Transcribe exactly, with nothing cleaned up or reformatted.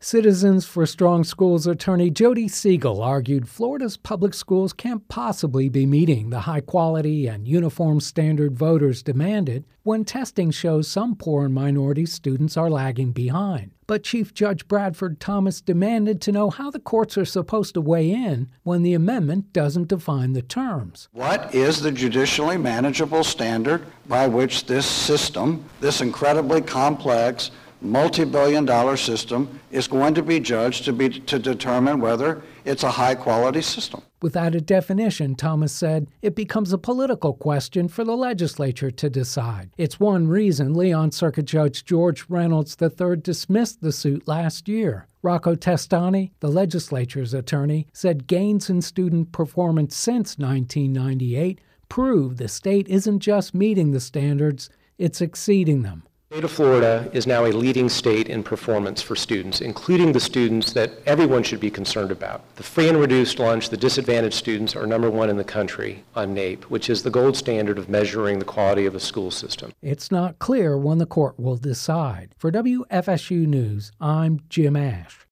Citizens for Strong Schools attorney Jody Siegel argued Florida's public schools can't possibly be meeting the high quality and uniform standard voters demanded when testing shows some poor and minority students are lagging behind. But Chief Judge Bradford Thomas demanded to know how the courts are supposed to weigh in when the amendment doesn't define the terms. What is the judicially manageable standard by which this system, this incredibly complex, multi-billion dollar system, is going to be judged to be to determine whether it's a high-quality system? Without a definition, Thomas said, it becomes a political question for the legislature to decide. It's one reason Leon Circuit Judge George Reynolds the third dismissed the suit last year. Rocco Testani, the legislature's attorney, said gains in student performance since nineteen ninety-eight prove the state isn't just meeting the standards, it's exceeding them. The state of Florida is now a leading state in performance for students, including the students that everyone should be concerned about. The free and reduced lunch, the disadvantaged students are number one in the country on NAEP, which is the gold standard of measuring the quality of a school system. It's not clear when the court will decide. For W F S U News, I'm Jim Ash.